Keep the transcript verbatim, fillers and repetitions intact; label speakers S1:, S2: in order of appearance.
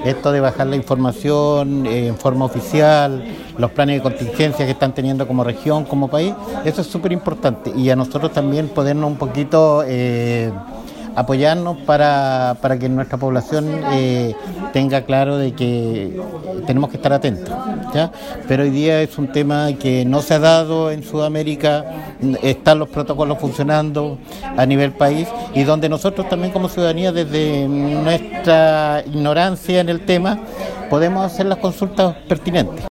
S1: esto de bajar la información eh, en forma oficial, los planes de contingencia que están teniendo como región, como país, eso es súper importante y a nosotros también podernos un poquito eh, apoyarnos para, para que nuestra población eh, tenga claro de que tenemos que estar atentos, ¿ya? Pero hoy día es un tema que no se ha dado en Sudamérica, están los protocolos funcionando a nivel país y donde nosotros también como ciudadanía desde nuestra ignorancia en el tema podemos hacer las consultas pertinentes.